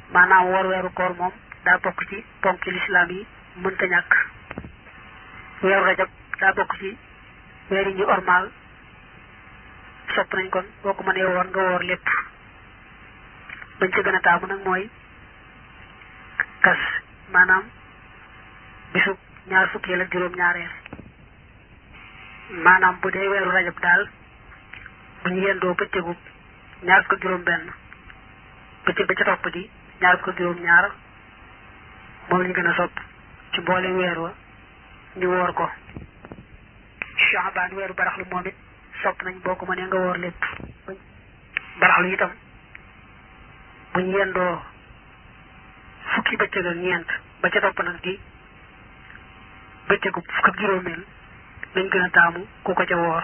maanaam woor weeru koor moom daa bokk ci ponk ci lislaam yi mënta ñàkk. weeru rajab daa bokk ci weer yi ñu ormaal sopp nañ kon boo ko mënee woor nga woor lépp. bañ ci gën a taamu nag mooy kas maanaam bisub ñaar fukkeel ak juróom-ñaareel. maanaam bu dee weeru rajab daal bu ñu yendoo bëccëgu ñaar fukk ak juróom-benn bëccëg ba ca topp di ñaar fukk ak juróom-ñaar moom lañu gën a sopp ci mboole weer wa ñu woor ko. Shaabaan weeru baraxlu moom it sopp nañ boo ko mënee nga woor lépp. baraxlu itam bu ñu yendoo fukki bëccëg ak ñeent ba ca topp nag di bëccëgu fukk ak juróomeel lañ gën a taamu ku ko ca woor.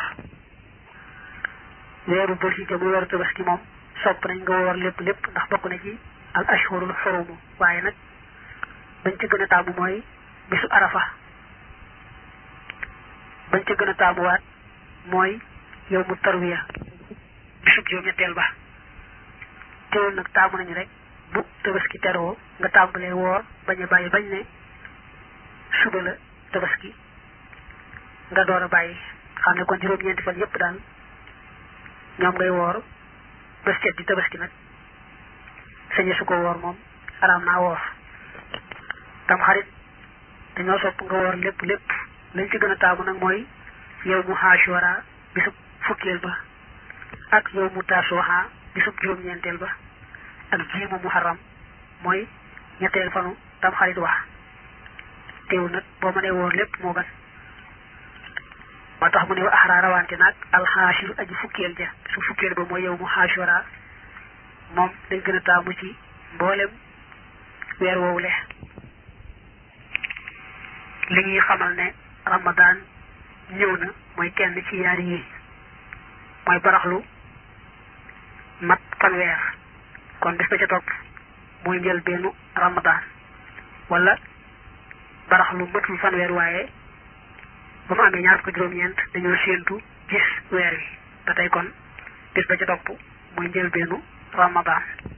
weeru Dulhijja mu weeru Tabaski moom sopp nañ nga woor lépp ndax bokk na ci al ashhurul xurum waaye nag bañ ca gën a taamu mooy bisu arafa. bañ ca gën a taamuwaat mooy yow mu tarwiya bisub juróom-ñetteel ba. teewul nag taamu nañu rek bu Tabaski teroo nga tàmbalee woor bañ a bàyyi bañ ne suba la Tabaski nga door a bàyyi. xam ne kon juróom-ñeenti fan yépp daal ñoom ngay woor bés cet di Tabaski nag sañe su ko woor moom araam naa woor. tam xarit dañoo sopp nga woor lépp lañ ci gën a taamu nag mooy yow mu Ashura bisub fukkeel ba ak yow mu Tasu'a bisub juróom-ñeenteel ba ak jiimu Muharram mooy ñetteel fanu tam xarit wax. teewul nag boo mënee woor lépp moo gën. moo tax mu ne wa axraa rawante nag alxaashiru aji fukkeel ja su fukkeel ba mooy yow mu Ashura moom dañ gën a taamu ci mboolem weer woowule. li ñuy xamal ne Ramadan ñëw na mooy kenn ci yaari yi mooy baraxlu mat fanweer kon bis ba ca topp mooy njëlbeenu Ramadan wala baraxlu matul fanweer waaye ba mu amee ñaar fukk juróom-ñeent dañoo séentu gis weer wi ba tey kon bis ba ca topp mooy njëlbeenu Ramadan.